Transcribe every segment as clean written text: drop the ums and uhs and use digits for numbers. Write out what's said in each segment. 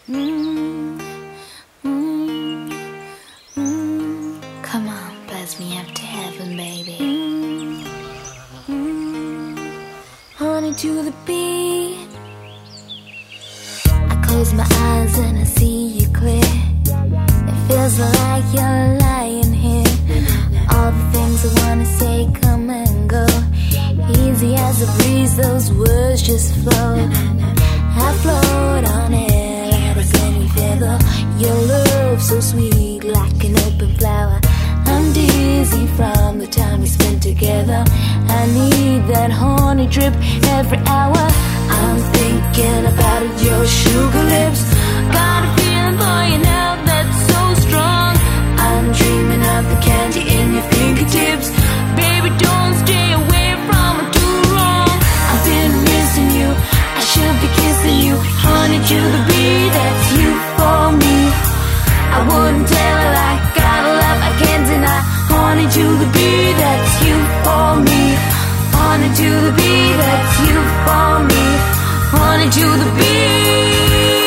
Mm, mm, mm. Come on, buzz me up to heaven, baby. Honey to the beat. I close my eyes and I see you clear. It feels like you're lying here. All the things I wanna say come and go. Easy as a breeze, those words just flow. I float on air like a penny feather. Your love so sweet like an open flower. I'm dizzy from the time we spent together. I need that honey drip every hour. I'm thinking about your sugar lips. Got a feeling for you now that's so strong. I'm dreaming of the candy in your fingertips. Baby, don't stay away from it too long. I've been missing you, I should be kissing you. Honey to the bee, that's you for me. I wouldn't tell a lie, got a love I can't deny. Honey to the bee, that's you for me. Honey to the bee, that's you for me. Honey to the bee.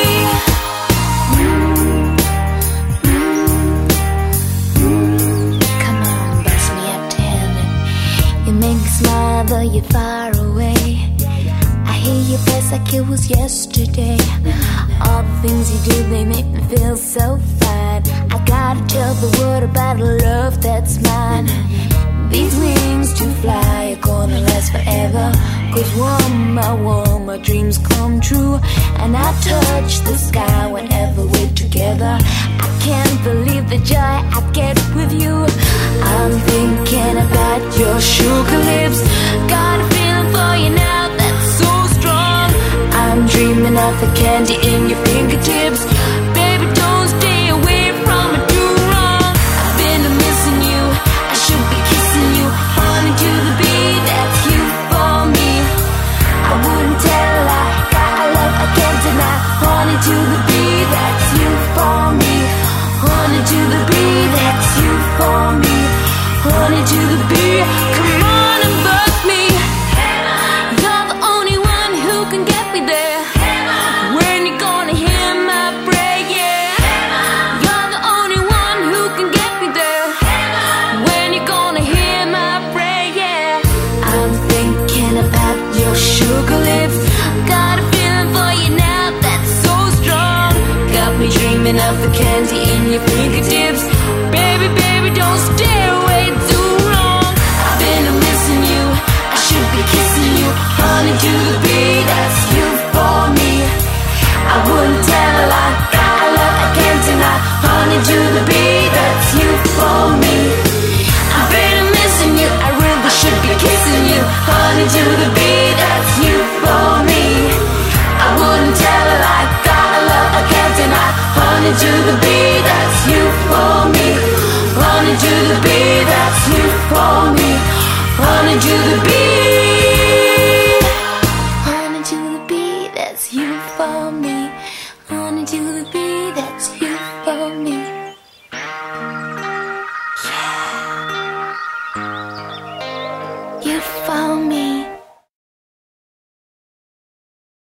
Come on, buzz me up to heaven. You make me smile though you're far away. I hear your voice like it was yesterday. All the things you do, they make me feel so fine. I gotta tell the world about a love that's mine. These wings to fly are gonna last forever. 'Cause one by one my dreams come true. And I touch the sky whenever we're together. I can't believe the joy I get with you. I'm thinking about your sugar lips. Got a feeling for you now that's so strong. I'm dreaming of the candy in your fingertips. Baby, don't stay away from it too long. I've been missing you, I should be kissing you. Honey to the bee, that's you for me. I wouldn't tell a lie, got a love I can't deny. Honey to the bee, that's you for me. Honey to the bee, that's you for me. Honey to the bee, come on and buzz me. You're the only one who can get me there. When you gonna hear my prayer, yeah. You're the only one who can get me there. When you gonna hear my prayer, yeah. I'm thinking about your sugar lips. Got a feeling for you now that's so strong. Got me dreaming of the candy in your fingertips. Baby, baby, don't stay away too long. I've been missing you, I should be kissing you. Honey to the bee, that's you for me. I wouldn't tell a lie, got a love I can't deny. Honey to the bee, that's you for me. I've been missing you, I really should be kissing you. Honey to the bee.